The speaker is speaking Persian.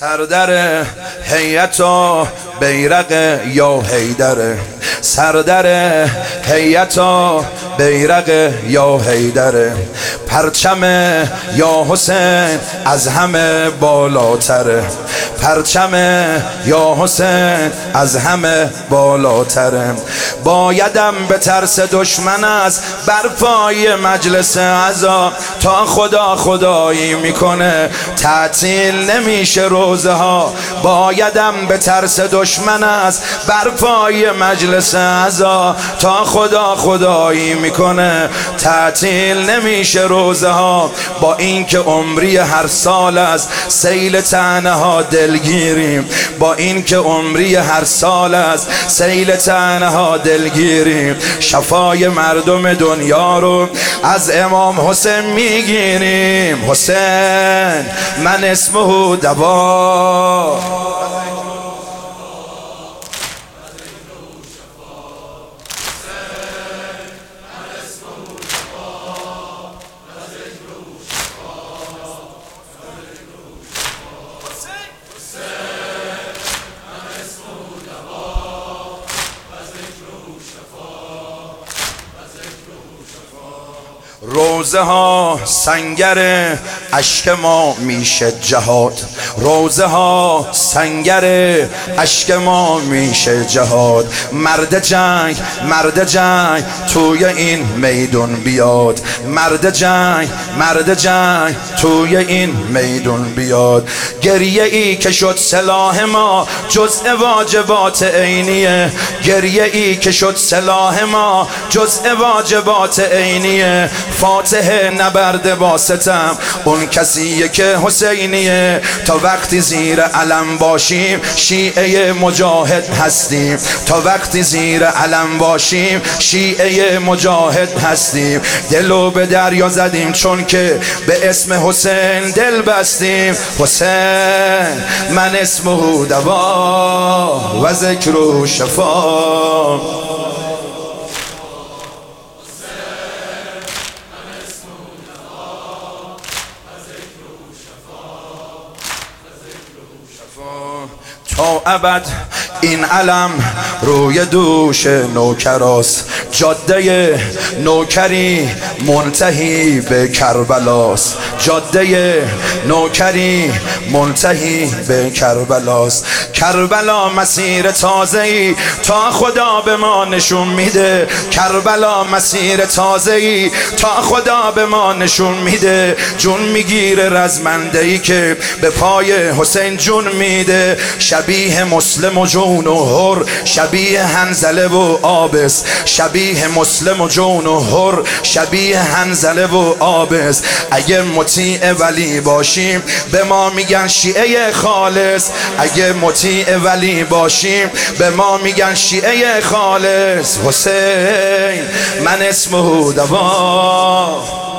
سردر هیئت و بیرق یا حیدر، سردر هیئت و بیرق یا حیدر، پرچم یا حسین از همه بالاتره، پرچم یا حسین از همه بالاتره. بایدم به ترس دشمن از برپای مجلس عزا، تا خدا خدایی میکنه تعطیل نمیشه روزه ها. بایدم به ترس دشمن از برپای مجلس عزا، تا خدا خدایی میکنه تعطیل نمیشه روزه ها. با اینکه عمری هر سال از سیل طعنه ها دلگیریم، با اینکه عمری هر سال از سیل طعنه ها دلگیریم، شفای مردم دنیا رو از امام حسین میگیریم. حسین من اسمه دوا، روزه ها سنگر اشک ما میشه جهاد، روزه ها سنگر اشک ما میشه جهاد. مرد جنگ مرد جنگ توی این میدون بیاد، مرد جنگ مرد جنگ توی این میدون بیاد. گریه ای که شد سلاح ما جزء واجبات عینیه، گریه ای که شد سلاح ما جزء واجبات عینیه. فاتح نبرد با ستم اون کسیه که حسینیه، تا وقتی زیر علم باشیم شیعه مجاهد هستیم، تا وقتی زیر علم باشیم شیعه مجاهد هستیم. دلو به دریا زدیم چون که به اسم حسین دل بستیم. حسین من اسمه دوا و ذکر شفا. تا ابد این علم روی دوش نوکراست، جاده نوکری منتهی به کربلاست، جاده نوکری منتهی به کربلاست. کربلا مسیر تازه‌ای تا خدا به ما نشون میده، کربلا مسیر تازه‌ای تا خدا به ما نشون میده. جون میگیره رزمنده‌ای که به پای حسین جون میده، شبیه مسلم و جون و هر، شبیه حنظله و آبس، شبیه مسلم و جون و هر، شبیه حنظله و آبس. اگه مطیع ولی باشیم به ما میگن شیعه خالص، اگه مطیع ولی باشیم به ما میگن شیعه خالص. حسین من اسمه دوا.